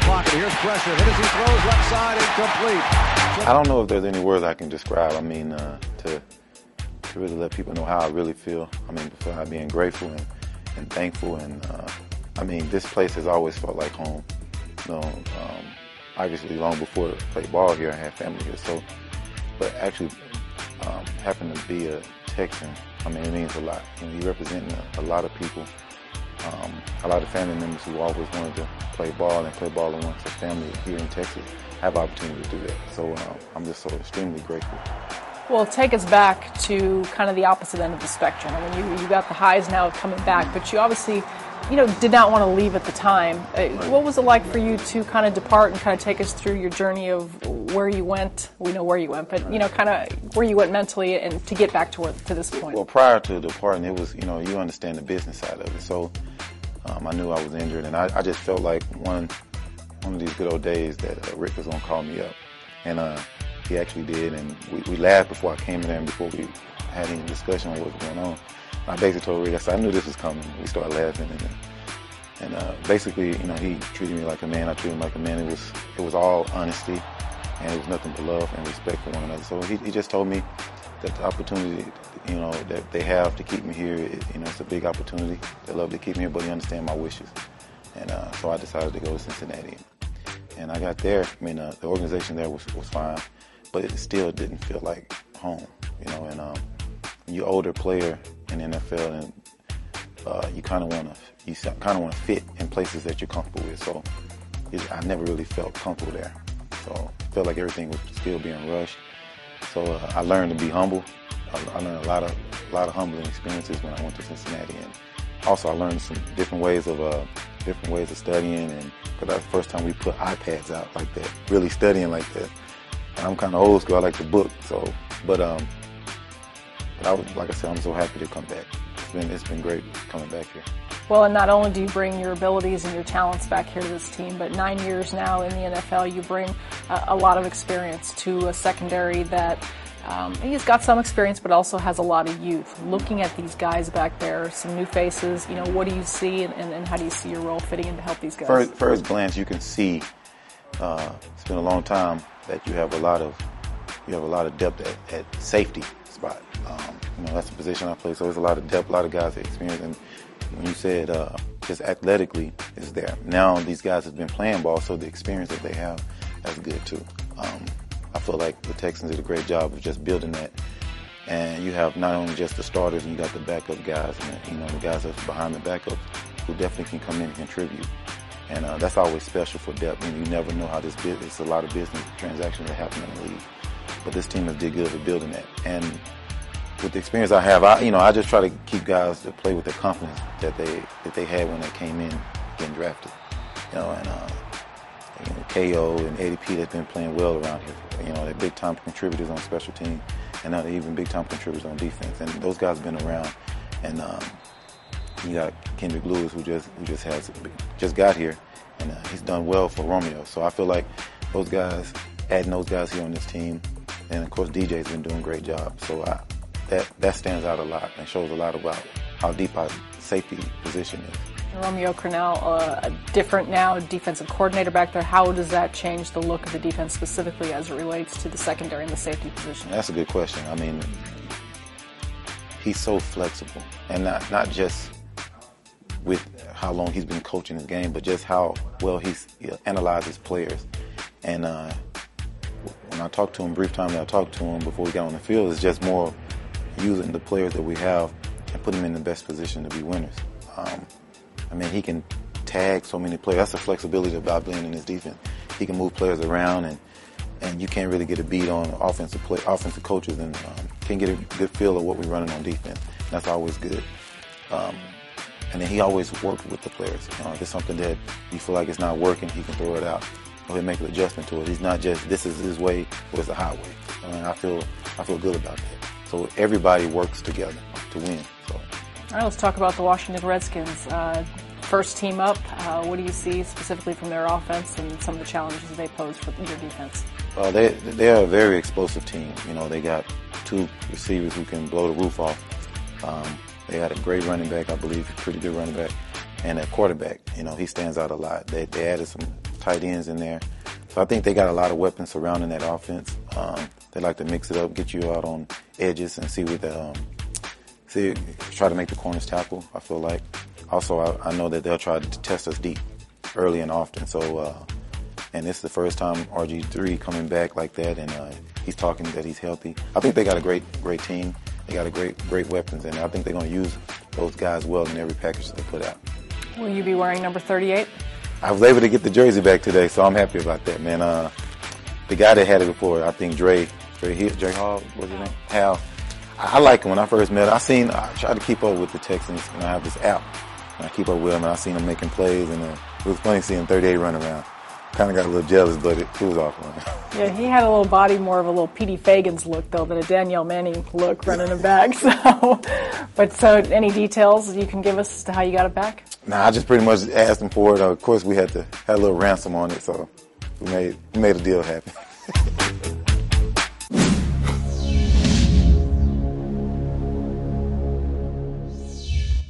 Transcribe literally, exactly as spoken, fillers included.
pocket. Here's pressure. Hit as he throws left side, incomplete. I don't know if there's any words I can describe. I mean, uh, to to really let people know how I really feel. I mean, before being grateful and, and thankful. And uh, I mean, this place has always felt like home. You know, um, obviously long before I played ball here, I had family here. So, but actually, um, happened to be a Texan. I mean, it means a lot. You know, you represent a, a lot of people, um, a lot of family members who always wanted to play ball and play ball amongst their family here in Texas have the opportunity to do that. So um, I'm just so extremely grateful. Well, take us back to kind of the opposite end of the spectrum. I mean, you, you got the highs now of coming back, but you obviously, you know, did not want to leave at the time. Uh, what was it like for you to kind of depart and kind of take us through your journey of where you went? We know where you went, but, you know, kind of where you went mentally and to get back to where, to this point. Well, prior to departing, it was, you know, you understand the business side of it. So um, I knew I was injured, and I, I just felt like one one of these good old days that uh, Rick was going to call me up. And uh, he actually did, and we, we laughed before I came in there and before we had any discussion on what was going on. I basically told Rick, I said, I knew this was coming. We started laughing, and and uh, basically, you know, he treated me like a man. I treated him like a man. It was it was all honesty, and it was nothing but love and respect for one another. So he, he just told me that the opportunity, you know, that they have to keep me here, it, you know, it's a big opportunity. They love to keep me here, but he understands my wishes. And uh, so I decided to go to Cincinnati. And I got there. I mean, uh, the organization there was, was fine, but it still didn't feel like home, you know. And um, you're an older player in the N F L, and uh, you kind of want to you kind of want to fit in places that you're comfortable with. So it, I never really felt comfortable there. So I felt like everything was still being rushed. So uh, I learned to be humble. I, I learned a lot of a lot of humbling experiences when I went to Cincinnati, and also I learned some different ways of uh, different ways of studying. And because that was the first time we put iPads out like that, really studying like that. And I'm kind of old school. I like to book. So, but um, but I was, like I said, I'm so happy to come back. It's been it's been great coming back here. Well, and not only do you bring your abilities and your talents back here to this team, but nine years now in the N F L, you bring a, a lot of experience to a secondary that um, he's got some experience, but also has a lot of youth. Looking at these guys back there, some new faces, you know, what do you see, and, and, and how do you see your role fitting in to help these guys? First, first glance, you can see uh, it's been a long time that you have a lot of you have a lot of depth at, at safety spot. Um, you know, that's the position I play, so there's a lot of depth, a lot of guys that experience. And when you said uh, just athletically is there. Now these guys have been playing ball, so the experience that they have, that's good too. Um, I feel like the Texans did a great job of just building that. And you have not only just the starters, you got the backup guys, and you know the guys that's behind the backup who definitely can come in and contribute. And uh, that's always special for depth. And you never know how this business, it's a lot of business transactions that happen in the league. But this team has did good at building that. And with the experience I have, I you know I just try to keep guys to play with the confidence that they that they had when they came in getting drafted. You know, and uh, you know, K O and A D P that's been playing well around here. You know, they're big time contributors on special teams, and now they're even big time contributors on defense. And those guys have been around. And um, you got Kendrick Lewis who just who just has just got here, and uh, he's done well for Romeo. So I feel like those guys, adding those guys here on this team, and of course D J's been doing a great job. So I. That, that stands out a lot and shows a lot about how deep our safety position is. Romeo Crennel, uh, different now, defensive coordinator back there. How does that change the look of the defense specifically as it relates to the secondary and the safety position? That's a good question. I mean, he's so flexible, and not, not just with how long he's been coaching his game, but just how well he's, he analyzes players. And uh, when I talked to him, brief time that I talked to him before we got on the field, it's just more using the players that we have and put them in the best position to be winners. Um, I mean, he can tag so many players. That's the flexibility about being in his defense. He can move players around, and and you can't really get a beat on offensive play, offensive coaches, and um, can get a good feel of what we're running on defense. That's always good. Um, and then he always works with the players. You know, if it's something that you feel like it's not working, he can throw it out, or he'll make an adjustment to it. He's not just this is his way or it's a highway. I mean, I feel I feel good about that. So everybody works together to win. So. All right, let's talk about the Washington Redskins. Uh, first team up, uh, what do you see specifically from their offense and some of the challenges they pose for your defense? Uh, they, they're a very explosive team. You know, they got two receivers who can blow the roof off. Um, they had a great running back, I believe, a pretty good running back, and a quarterback. You know, he stands out a lot. They, they added some tight ends in there. So I think they got a lot of weapons surrounding that offense. Um, they like to mix it up, get you out on edges, and see what the um, see try to make the corners tackle. I feel like. Also, I, I know that they'll try to test us deep, early and often. So, uh, and this is the first time R G three coming back like that, and uh, he's talking that he's healthy. I think they got a great, great team. They got a great, great weapons, and I think they're going to use those guys well in every package that they put out. Will you be wearing number thirty-eight? I was able to get the jersey back today, so I'm happy about that, man. Uh, the guy that had it before, I think Dre, Dre, Dre Hall, what's his name? Hal. I, I like him when I first met him. I seen, I tried to keep up with the Texans, and I have this app, and I keep up with him, and I seen him making plays, and uh, it was funny seeing thirty-eight run around. Kind of got a little jealous, but it, it was awful. Yeah, he had a little body, more of a little Petey Fagans look, though, than a Danielle Manning look running it back. So, but so, any details you can give us as to how you got it back? Nah, I just pretty much asked him for it. Uh, of course, we had to had a little ransom on it, so we made we made a deal happen.